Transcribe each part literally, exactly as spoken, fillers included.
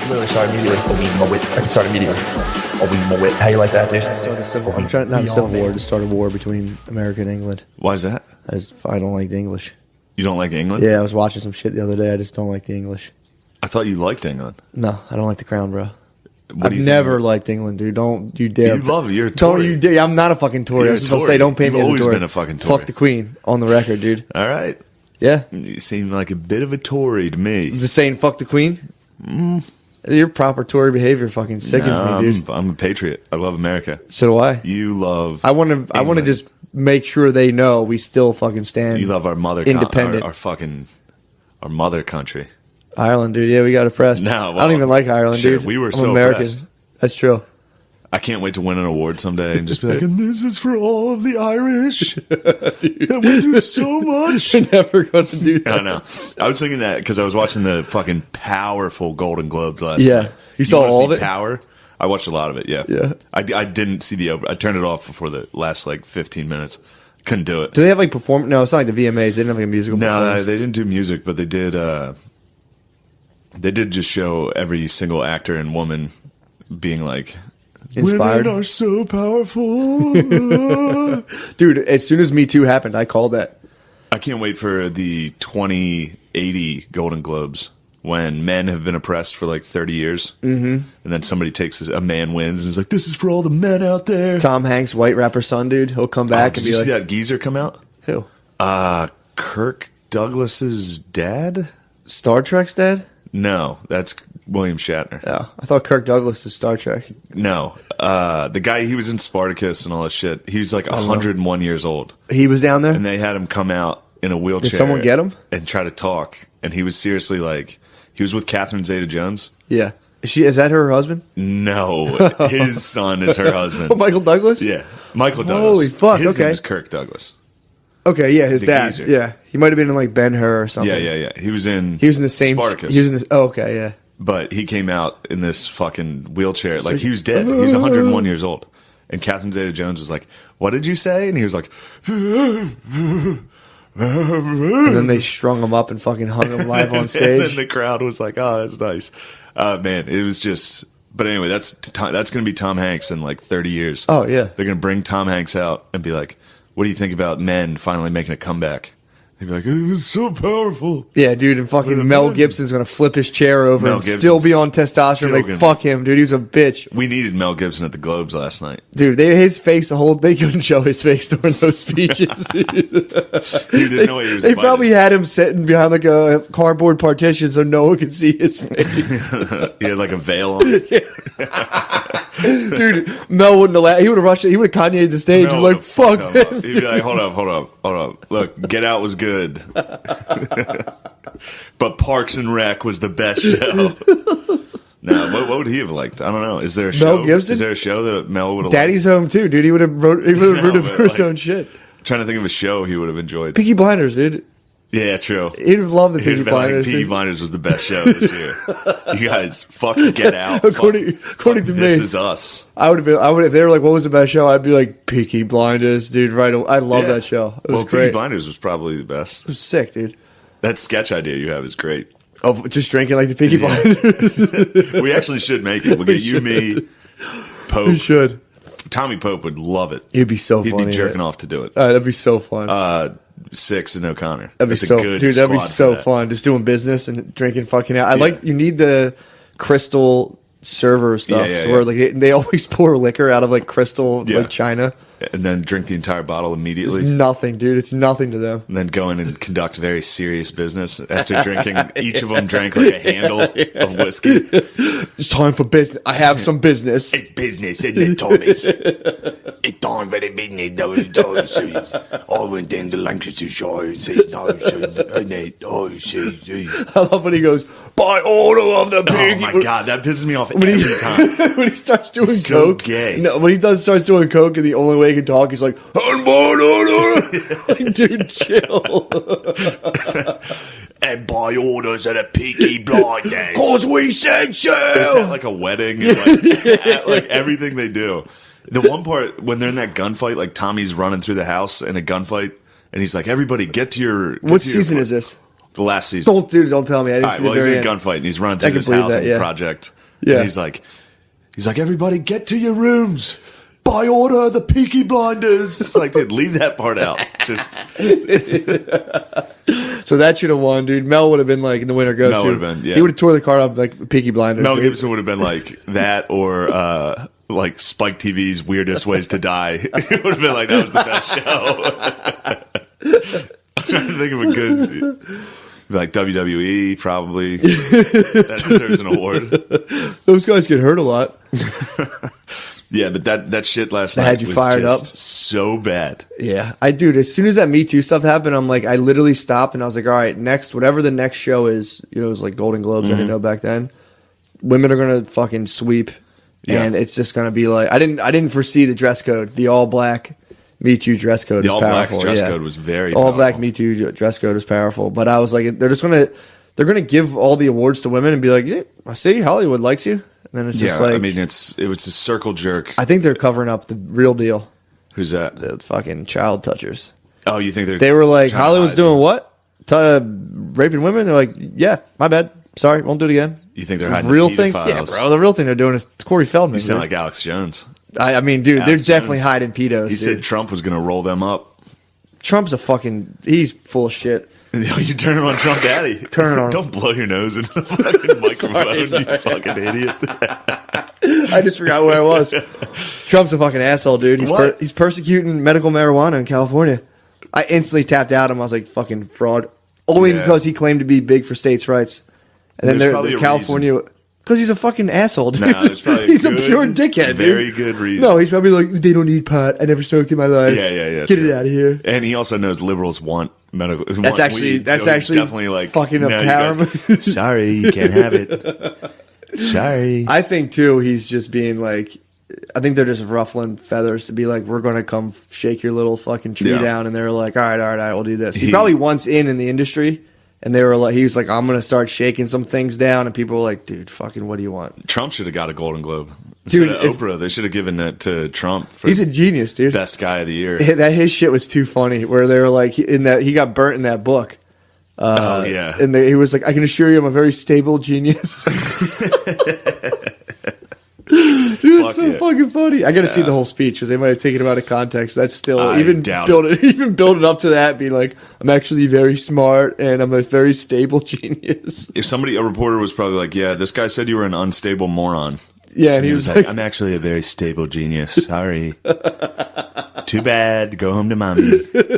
Literally start immediately. Obi Mowat. I can start immediately. Obi Mowat. How you like that, dude? Start a civil, I'm trying not a civil war, to start a war between America and England. Why is that? I just I don't like the English. You don't like England? Yeah, I was watching some shit the other day. I just don't like the English. I thought you liked England. No, I don't like the crown, bro. What I've do you never think? liked England, dude. Don't you dare. You love it. You're a Don't Tory. you dare. I'm not a fucking Tory. You're I a was supposed to Tory. say, don't paint You've me as a always Tory. been a fucking Tory. Fuck the Queen on the record, dude. All right. Yeah. You seem like a bit of a Tory to me. I'm just saying, fuck the Queen. Mm. Your proper Tory behavior fucking sickens No, me, dude. I'm, I'm a patriot. I love America. So do I. You love. I want to. I want to England. just make sure they know we still fucking stand. You love our mother. Con- independent. our, our fucking. Our mother country. Ireland, dude. Yeah, we got oppressed. No, well, I don't even like Ireland, sure, dude. we were I'm so American. oppressed. That's true. I can't wait to win an award someday and just be like, and this is for all of the Irish that went through so much. You're never going to do that. I know. I was thinking that because I was watching the fucking powerful Golden Globes last Yeah. night. You saw wanna all see of it? Power? I watched a lot of it, yeah. Yeah. I, I didn't see the over. I turned it off before the last, like, fifteen minutes. Couldn't do it. Do they have like perform? No, it's not like the V M As. They didn't have like a musical. No, performance. they didn't do music, but they did. Uh, they did just show every single actor and woman being like, Inspired. "Women are so powerful." Dude, as soon as Me Too happened, I called that. I can't wait for the twenty eighty Golden Globes when men have been oppressed for like thirty years, mm-hmm. and then somebody takes this, a man wins and is like, "This is for all the men out there." Tom Hanks, white rapper son, dude. He'll come Oh, back did and you be see like, that geezer come out? "Who? Uh, Kirk Douglas's dad? Star Trek's dad?" No, that's William Shatner. Yeah, I thought Kirk Douglas is Star Trek. No, uh, the guy, he was in Spartacus and all that shit. He's like one hundred one years old. He was down there. And they had him come out in a wheelchair. Did someone get him? And try to talk. And he was seriously like, he was with Catherine Zeta-Jones. Yeah, is she? Is that her husband? No, his son is her husband. Oh, Michael Douglas. Yeah, Michael Douglas. Holy fuck, His okay. name is Kirk Douglas. Okay, yeah, his The dad. geezer. Yeah, he might have been in like Ben-Hur or something. Yeah, yeah, yeah. He was in. He was in the same. Spartacus. He was in this. Oh, okay, yeah. But he came out in this fucking wheelchair. Like, he was dead. He's one hundred one years old. And Catherine Zeta-Jones was like, "What did you say?" And he was like, And then they strung him up and fucking hung him live on and stage. then the crowd was like, "Oh, that's nice." Uh, man, it was just. But anyway, that's that's going to be Tom Hanks in like thirty years. Oh, yeah. They're going to bring Tom Hanks out and be like, "What do you think about men finally making a comeback?" He'd be like, "It was so powerful." Yeah, dude, and What fucking a Mel man. Gibson's gonna flip his chair over Mel and Gibson's still be on testosterone. still Like, gonna fuck be- him, dude. He was a bitch. We needed Mel Gibson at the Globes last night. Dude, they his face the whole they couldn't show his face during those speeches. Dude. Dude, there's no way he was They invited. probably had him sitting behind like a cardboard partition so no one could see his face. He had like a veil on. Dude, Mel wouldn't allow. He would have rushed it. He would have Kanye'd the stage. Mel and like, would've fuck fucked him up. this. He'd Dude. be like, "Hold up, hold up, hold up. Look, Get Out was good, but Parks and Rec was the best show." No, what, what would he have liked? I don't know. Is there a show? Mel Gibson? Is there a show that Mel would have? Daddy's home too, dude. He would have wrote. He would have No, rooted but, for his like- own shit. liked? Trying to think of a show he would have enjoyed. Peaky Blinders, dude. Yeah, true. He'd have loved the He'd Peaky have been like, Blinders. Peaky dude. Blinders was the best show this year. You guys, fucking Get Out. According- Fuck- according fuck to This me. Is Us. I would have been. I would if they were like, "What was the best show?" I'd be like, "Peaky Blinders, dude." Right? away. I love Yeah. that show. It was well, great. Peaky Blinders was probably the best. It was sick, dude. That sketch idea you have is great. Of just drinking like the Peaky Yeah. Blinders. We actually should make it. We'll get you, me, Pope. We should. Tommy Pope would love it. It'd be so He'd funny. be jerking yeah. off to do it. Uh, that'd be so fun. Uh, Six and O'Connor. that'd be That's a so, good dude. That'd be squad for so that. fun. Just doing business and drinking fucking out. I Yeah. like. You need the crystal server stuff, Yeah, yeah, where yeah. like they, they always pour liquor out of like crystal Yeah. like china. And then drink the entire bottle It's immediately. nothing, dude. It's nothing to them. And then go in and conduct very serious business after drinking. Each of them drank like a handle of whiskey. It's time for business. I have some business. It's business, isn't it, Tommy? It's time for the business. Those, those, I went down to Lancashire and said, "No, sir, oh, see, I love when he goes by order of the Oh pig. my god, that pisses me off When every he, time. when he starts doing So coke, gay. no, when he does starts doing coke, and the only way he can talk, he's like, like, dude, chill. And by orders of the Peaky Blinders. Cause we said so. It's at like a wedding, and like, at, like everything they do. The one part when they're in that gunfight, like Tommy's running through the house in a gunfight, and he's like, "Everybody, get to your." Get What to your season foot." is this? The last season. Don't, dude, don't tell me. I didn't All right, see well, the he's very in a end. gunfight, and he's running I through can this believe housing that, yeah. project, Yeah. And he's like, he's like, everybody get to your rooms. By order of the Peaky Blinders. It's like, dude, leave that part out. Just So that should have won, dude. Mel would have been like in the winner goes Mel to. would have been, yeah. He would have tore the card up like Peaky Blinders. Mel dude. Gibson would have been like that, or uh, like Spike T V's Weirdest Ways to Die. It would have been like that was the best show. I'm trying to think of a good, like W W E probably. That deserves an award. Those guys get hurt a lot. Yeah, but that, that shit last That night had you was fired just up? so bad. Yeah, I dude. As soon as that Me Too stuff happened, I'm like, I literally stopped and I was like, all right, next, whatever the next show is, you know, it was like Golden Globes. Mm-hmm. I didn't know back then. Women are gonna fucking sweep, Yeah. and it's just gonna be like, I didn't, I didn't foresee the dress code, the all black Me Too dress code. The is all black powerful. dress yeah. code was very all black powerful. Me Too dress code is powerful. But I was like, they're just gonna, they're gonna give all the awards to women and be like, yeah, I see Hollywood likes you, and then it's Yeah, just like, I mean, it's it was a circle jerk. I think they're covering up the real deal. Who's that? The fucking child touchers. Oh, you think they're They were like, trying to Hollywood's hide doing what? T- uh, raping women? They're like, yeah, my bad. Sorry, won't do it again. You think they're hiding real the thing? pedophiles? Yeah, bro. The real thing they're doing is Corey Feldman. You sound dude. like Alex Jones. I, I mean, dude, Alex they're definitely Jones. hiding pedos. He dude. said Trump was going to roll them up. Trump's a fucking. He's full of shit. You turn on Trump Daddy. Turn it on. Don't blow your nose into the fucking microphone, sorry. you fucking idiot. I just forgot where I was. Trump's a fucking asshole, dude. He's per, What? he's persecuting medical marijuana in California. I instantly tapped out him. I was like, fucking fraud. Only Yeah. because he claimed to be big for states' rights. And then There's they're, probably they're a California. Because he's a fucking asshole, dude. Nah, there's probably a he's good- a pure dickhead, dude. very good reason. No, he's probably like, they don't need pot. I never smoked in my life. Yeah, yeah, yeah. Get sure. it out of here. And he also knows liberals want medical. That's want actually weed, that's so he's actually definitely like fucking up "No, you power. guys- Sorry, you can't have it. Sorry. I think too. He's just being like, I think they're just ruffling feathers to be like, we're going to come shake your little fucking tree Yeah. down, and they're like, all right, all right, all right, we'll do this. He, He- probably once in in the industry, and they were like, he was like, I'm going to start shaking some things down, and people were like, dude, fucking, what do you want? Trump should have got a Golden Globe instead Dude, of if- Oprah. They should have given it to Trump for He's a genius, dude. best guy of the year. That his shit was too funny. Where they were like, he- in that he got burnt in that book. oh yeah, And they, he was like, I can assure you I'm a very stable genius. Dude, it's Fuck so yeah. fucking funny. I got to see the whole speech because they might have taken it out of context. But that's still I even doubt build it, even build it up to that, being like, I'm actually very smart and I'm a very stable genius. if somebody, a reporter was probably like, "Yeah, this guy said you were an unstable moron." Yeah, and And he, he was, was like, like, "I'm actually a very stable genius. Sorry, too bad. Go home to mommy."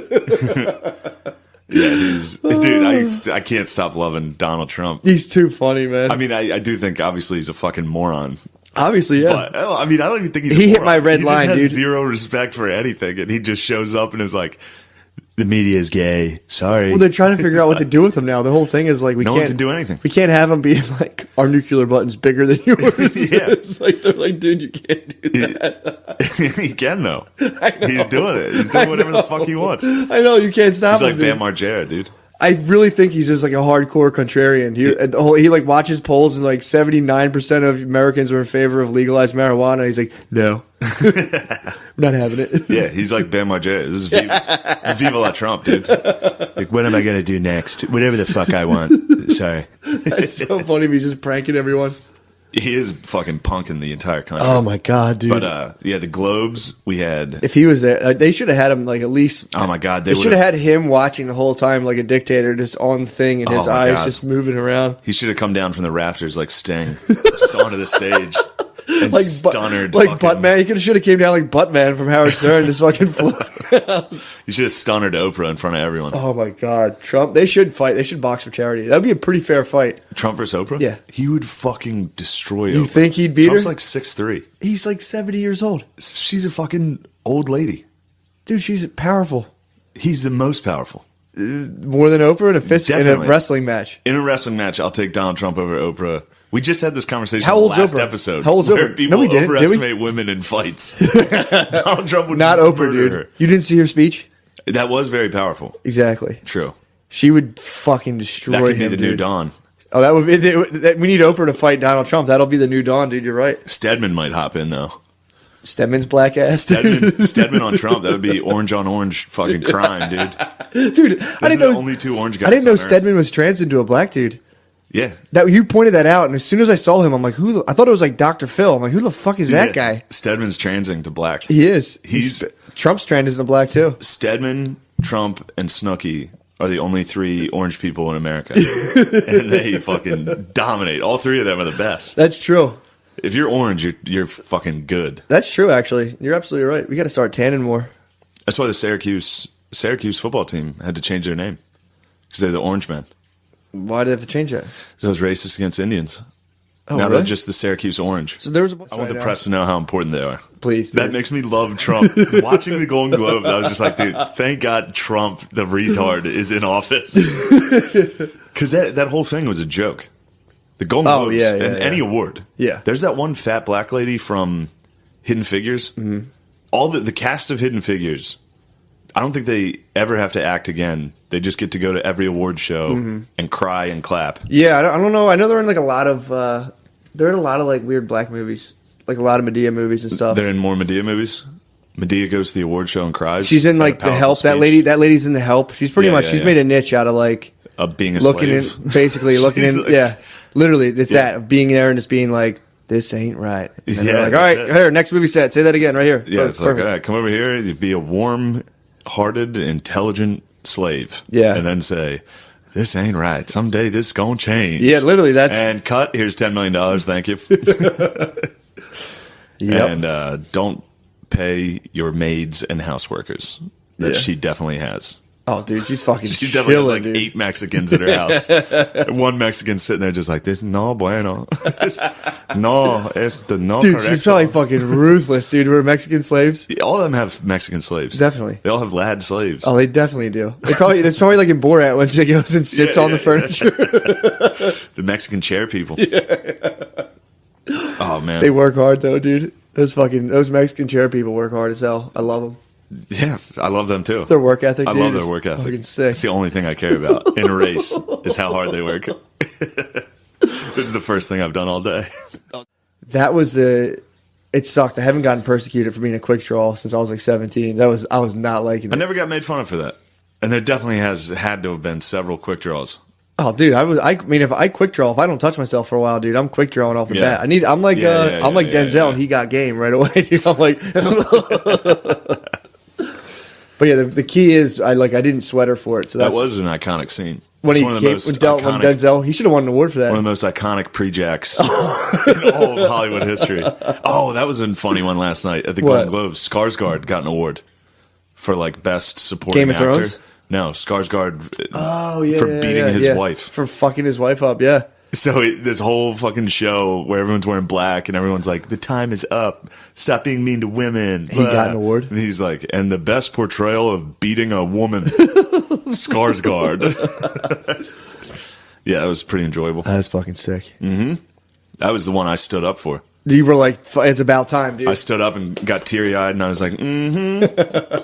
Yeah, he's dude. I st- I can't stop loving Donald Trump. he's too funny, man. I mean, I, I do think obviously he's a fucking moron. Obviously, yeah. But oh, I mean, I don't even think he's. He a hit moron. my red he line, just has dude. Zero respect for anything, and he just shows up and is like, "The media is gay. Sorry." Well, they're trying to figure out what to do with him now. The whole thing is like, we No one can't can do anything. We can't have him being like, our nuclear button's bigger than yours. Yeah. It's like, they're like, dude, you can't do that. he can though. He's doing it. He's doing whatever the fuck he wants. He's I know, you can't stop him. like dude. Bam Margera, dude. I really think he's just like a hardcore contrarian. He the whole, he like watches polls and like seventy-nine percent of Americans are in favor of legalized marijuana. He's like, no, we're not having it. Yeah, he's like Bam Margera. This is Viva, Viva la Trump, dude. Like, what am I gonna do next? Whatever the fuck I want. Sorry. It's so funny. He's just pranking everyone. He is fucking punking the entire country. Oh my god, dude! But uh, yeah, the Globes we had. if he was there, uh, they should have had him like at least. Oh my god, They they should would have have. had him watching the whole time like a dictator, just on the thing, and his Oh my eyes God. just moving around. He should have come down from the rafters like Sting, just onto the stage and Like Bu- stunnered. like fucking- Buttman. He could have should have came down like Buttman from Howard Stern, just fucking flew. He should have stunnered Oprah in front of everyone. Oh my god, Trump! They should fight. They should box for charity. That'd be a pretty fair fight. Trump versus Oprah? Yeah. He would fucking destroy You Oprah. think he'd beat Trump's her? like six three. He's like seventy years old, She's a fucking old lady. dude. She's powerful, He's the most powerful. more than Oprah in a fist in Definitely. a wrestling match. In a wrestling match, I'll take Donald Trump over Oprah. We just had this conversation How in the old's last Oprah? episode. How old's where Oprah? people No, we didn't, did we? overestimate women in fights. Donald Trump would Not Oprah, murder dude. her. You didn't see her speech? That was very powerful. Exactly. True. She would fucking destroy That could be him, the dude. new Dawn. Oh, that would be. That, we need Oprah to fight Donald Trump. That'll be the new Dawn, dude. You're right. Stedman might hop in though. Stedman's black ass, Stedman, dude. Stedman on Trump. That would be orange on orange fucking crime, dude. dude, I Those didn't are the know. only two orange guys. I didn't know on Earth. Stedman was trans into a black dude. Yeah. That you pointed that out, and as soon as I saw him, I'm like, who? The, I thought it was like Doctor Phil. I'm like, who the fuck is that Yeah. guy? Stedman's transing to black. He is. He's- Trump's trend is in black too. Stedman, Trump, and Snooki are the only three orange people in America. And they fucking dominate. All three of them are the best. That's true. If you're orange, you're, you're fucking good. That's true. Actually, you're absolutely right. We got to start tanning more. That's why the Syracuse Syracuse football team had to change their name. Because they're the Orange Men. Why did they have to change that? So it was racist against Indians. Oh, now really? they're just the Syracuse Orange. So there was a I want the press to know how important they are. Please, That dude. makes me love Trump. Watching the Golden Globes, I was just like, dude, thank God Trump, the retard, is in office. Because that, that whole thing was a joke. The Golden Oh, Globes yeah, yeah, and yeah. any award. Yeah. There's that one fat black lady from Hidden Figures. Mm-hmm. All the, the cast of Hidden Figures, I don't think they ever have to act again. They just get to go to every award show Mm-hmm. and cry and clap. Yeah, I don't, I don't know. I know they're in like a lot of. Uh, they're in a lot of like weird black movies, like a lot of Medea movies and stuff. They're in more Medea movies. Medea goes to the award show and cries. She's in Had a like the powerful Help. That speech. lady. That lady's in the Help. She's pretty Yeah, much. yeah, she's yeah. made a niche out of like Of being a looking slave. in, basically looking She's in. like- yeah, literally, it's Yeah. that of being there and just being like, this ain't right. And Yeah, they're like, all right, that's it. here, next movie set. Say that again, right here. Yeah, Per- it's like, perfect. all right, come over here. You'd be a warm-hearted, intelligent slave. Yeah. And then say, this ain't right. Someday this going to change. Yeah, literally, that's. And cut. Here's ten million dollars. Thank you. Yep. And uh, don't pay your maids and houseworkers that Yeah. she definitely has. Oh, dude, she's fucking She definitely has chilling, like dude. eight Mexicans at her house. One Mexican sitting there just like this. No bueno. no, es the no. Dude, correcto. she's probably fucking ruthless, dude. We're Mexican slaves. All of them have Mexican slaves. Definitely. They all have lad slaves. Oh, they definitely do. They probably, it's probably like in Borat when she goes and sits Yeah, on yeah, the furniture. The Mexican chair people. Oh man. They work hard though, dude. Those fucking those Mexican chair people work hard as hell. I love them. Yeah, I love them too. Their work ethic, I dude, love is their work ethic. fucking sick. It's the only thing I care about in a race is how hard they work. This is the first thing I've done all day. That was the. It sucked. I haven't gotten persecuted for being a quick draw since I was like seventeen. That was I was not liking I it. never got made fun of for that. And there definitely has had to have been several quick draws. Oh, dude, I was. I mean, if I quick draw, if I don't touch myself for a while, dude, I'm quick drawing off the Yeah. bat. I need. I'm like. Yeah, uh, yeah, I'm like yeah, yeah, Denzel, yeah. and he got game right away, dude. I'm like. But yeah, the, the key is I like I didn't sweat her for it. So That that's was an iconic scene. when It's he one of the came, most when, Del, when iconic- Denzel. He should have won an award for that. One of the most iconic pre-jacks in all of Hollywood history. Oh, that was a funny one last night at the What? Golden Globes. Skarsgård got an award for like best supporting Game of actor. Thrones? No, Skarsgård oh yeah, for yeah, beating yeah, his yeah. wife. for fucking his wife up. Yeah. So it, this whole fucking show where everyone's wearing black and everyone's like, the time is up. Stop being mean to women. He got an award? And he's like, and the best portrayal of beating a woman, Skarsgård. Yeah, that was pretty enjoyable. That's fucking sick. That was the one I stood up for. You were like, "F- it's about time, dude. I stood up and got teary eyed and I was like, mm hmm.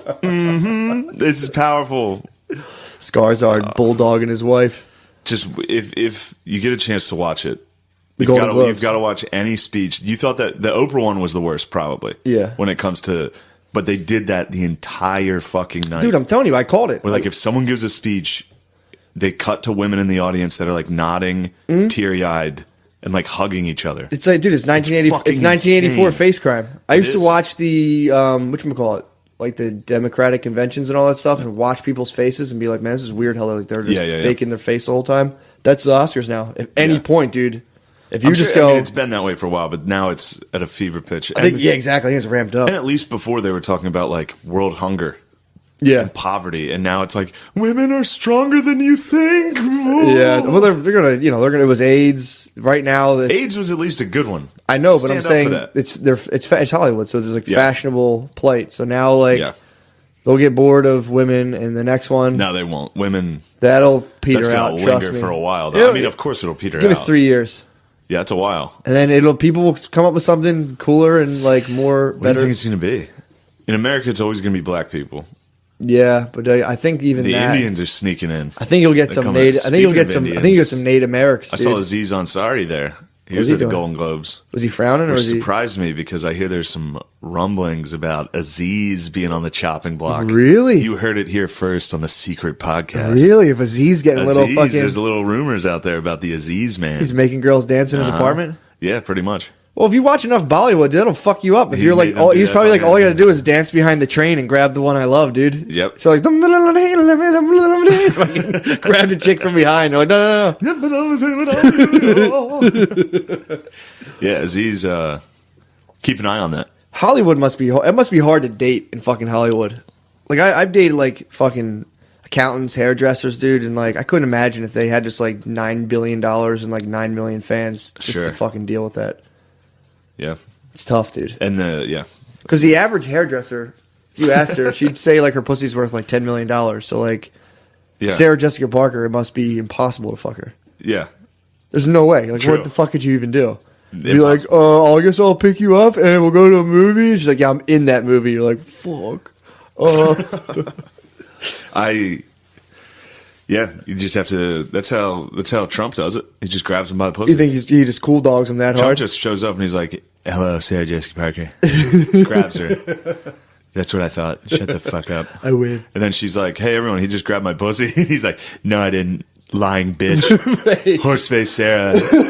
Mm hmm. This is powerful. Skarsgård, Bulldog, and his wife. Just if if you get a chance to watch it, The you've Golden got to Globes. you've got to watch any speech. You thought that the Oprah one was the worst, probably. Yeah. When it comes to, but they did that the entire fucking night. Dude, I'm telling you, I called it. Where like if someone gives a speech, they cut to women in the audience that are like nodding, Mm-hmm. teary eyed, and like hugging each other. It's like, dude, it's nineteen eighty. It's, fucking nineteen eighty-four insane. face crime. I used to is. watch the um, whatchamacallit, like the Democratic conventions and all that stuff, and watch people's faces and be like, man, this is weird how they're, like, they're just Yeah, yeah, yeah. faking their face the whole time. That's the Oscars now. At any Yeah. point, dude, if you I'm just sure- I go, mean, it's been that way for a while, but now it's at a fever pitch. I think, And- yeah, exactly. I think it's ramped up. And at least before they were talking about like world hunger Yeah, and poverty, and now it's like women are stronger than you think. yeah. Well, they're, they're gonna, you know, they're gonna. It was AIDS right now. It's, AIDS was at least a good one. I know, but Stand I'm up for saying that. it's they're it's, fa- it's Hollywood, so there's like Yeah. fashionable plight. So now, like, Yeah. they'll get bored of women, and the next one No, they won't. Women. that'll peter That's out. gonna Trust linger me. for a while. Though. It'll- I mean, of course it'll peter Give out. it three years, Yeah, it's a while. and then it'll people will come up with something cooler and like more What do you better. think it's going to be? In America, it's always going to be black people. Yeah, but I, I think even The that. Indians are sneaking in. I think you'll get They some come in. native. I think you'll Speaking get of some. I think Indians, you'll get some Native Americans. I saw dude. Aziz Ansari there. He What was was he at the doing? Golden Globes. Was he frowning or Which was he surprised me because I hear there's some rumblings about Aziz being on the chopping block. Really? You heard it here first on the Secret Podcast. really? If Aziz getting Aziz, little fucking, there's a little rumors out there about the Aziz man. he's making girls dance in his Uh-huh. apartment. Yeah, pretty much. Well, if you watch enough Bollywood, that'll fuck you up. If He you're like, made them oh, do he's that probably like, fucking- all you got to do is dance behind the train and grab the one I love, dude. Yep. So like, fucking grab the chick from behind. They're like, no, no, no. Yeah, Aziz, uh, keep an eye on that. Hollywood must be. It must be hard to date in fucking Hollywood. Like I, I've dated like fucking accountants, hairdressers, dude, and like I couldn't imagine if they had just like nine billion dollars and like nine million fans just Sure. to fucking deal with that. Yeah. It's tough, dude. And the, yeah. Because the average hairdresser, if you asked her, she'd say like her pussy's worth like ten million dollars. So like Yeah. Sarah Jessica Parker, it must be impossible to fuck her. Yeah. There's no way. Like, True. what the fuck could you even do? Be Impossible. like, uh, I guess I'll pick you up and we'll go to a movie. And she's like, yeah, I'm in that movie. You're like, fuck. Uh, I, yeah, you just have to, that's how, that's how Trump does it. He just grabs him by the pussy. you think he's, he just cool dogs him that Trump hard? just shows up and he's like, hello, Sarah Jessica Parker. Grabs her. That's what I thought. Shut the fuck up. I win. And then she's like, hey, everyone, he just grabbed my pussy. He's like, no, I didn't. Lying bitch. Horseface Sarah.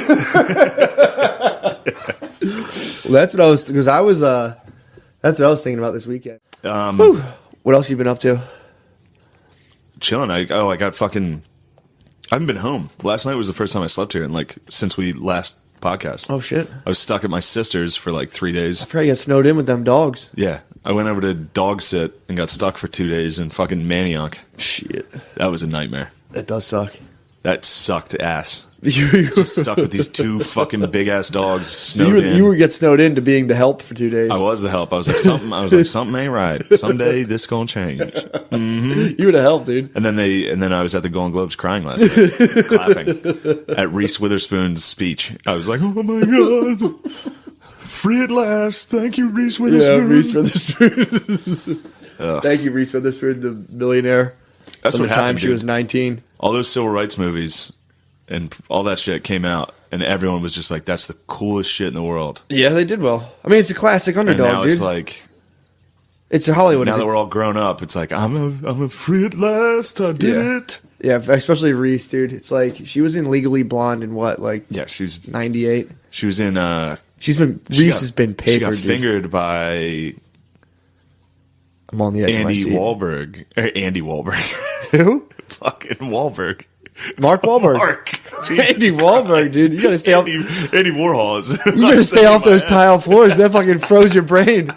Well, that's what I was, because I was, uh, that's what I was thinking about this weekend. Um, Whew. What else you been up to? chilling. I, oh, I got fucking, I haven't been home. Last night was the first time I slept here in like, since we last podcast. Oh, shit. I was stuck at my sister's for like three days. I forgot you got snowed in with them dogs. Yeah. I went over to dog sit and got stuck for two days in fucking Manioc. Shit. That was a nightmare. That does suck. That sucked ass. You, you, Just stuck with these two fucking big ass dogs snowed you, were, in. you were get snowed into being the help for two days. I was the help. I was like something. I was like something ain't right. Someday this gonna change. You were the help, dude. And then they and then I was at the Golden Globes crying last night, clapping at Reese Witherspoon's speech. I was like, oh my god, free at last! Thank you, Reese Yeah, Witherspoon. Reese Witherspoon. Thank you, Reese Witherspoon, the millionaire. That's From what the time happened. she dude. was nineteen. All those civil rights movies and all that shit came out, and everyone was just like, "That's the coolest shit in the world." Yeah, they did well. I mean, it's a classic And underdog, now dude. it's like, it's a Hollywood. now It's that a- we're all grown up, it's like, I'm a, I'm a free at last. I did Yeah. it. yeah, especially Reese, dude. It's like she was in Legally Blonde in what, like Yeah, she's ninety-eight. she was in. uh She's been she Reese got- has been papered. She got dude. fingered by I'm on the edge Andy of my seat. Wahlberg. Or Andy Wahlberg. Who? Fucking Wahlberg. Mark Wahlberg. Mark. Andy Wahlberg, dude. You gotta stay off. Andy, Andy Warhol is. You gotta stay off those tile floors. That fucking froze your brain.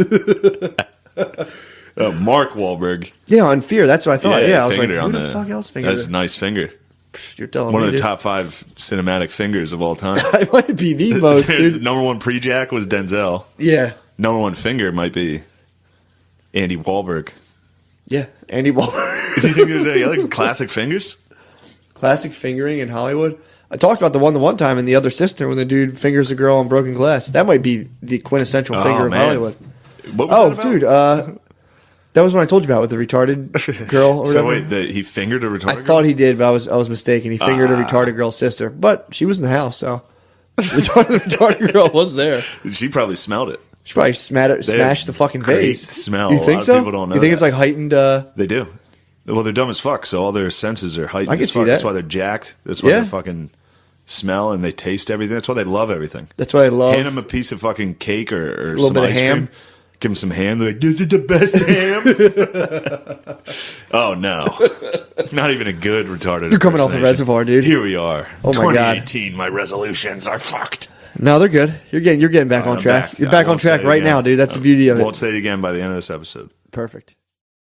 Uh, Mark Wahlberg. Yeah, on Fear. That's what I thought. Yeah, I was like, fingered her who on the fuck else fingered That's her? a nice finger. You're telling One me, of the dude. top five cinematic fingers of all time. It might be the most, There's- dude. Number one pre-jack was Denzel. Yeah, Number one finger might be Andy Wahlberg. yeah. Andy Wahlberg. Do you think there's any other classic fingers? Classic fingering in Hollywood. I talked about the one the one time in The Other Sister when the dude fingers a girl on broken glass. That might be the quintessential finger Oh, of man. Hollywood. What was Oh, that about? dude, uh, that was when I told you about with the retarded girl. Or So whatever. wait, the, he fingered a retarded I girl? thought he did, but I was I was mistaken. He fingered Ah. a retarded girl's sister, but she was in the house, so the retarded, retarded girl was there. She probably smelled it. She probably smashed, They have smashed the fucking great vase. smell. You A think lot of so? people don't know you think that. it's like heightened? Uh, They do. Well, they're dumb as fuck, so all their senses are heightened I can as see fuck. that. That's why they're jacked. That's why Yeah. they fucking smell and they taste everything. That's why they love everything. that's what I love. Hand them a piece of fucking cake or, or little some bit of ice ham. cream. Give them some ham. They're like, this is the best ham. Oh, no. Not even a good retarded You're coming off the impersonation. reservoir, dude. Here we are. Oh, my God. twenty eighteen, my resolutions are fucked. No, they're good. You're getting you're getting back on I'm track. back. You're I back on won't track say it right again. now, dude. That's the beauty of Won't it. say it again by the end of this episode. Perfect.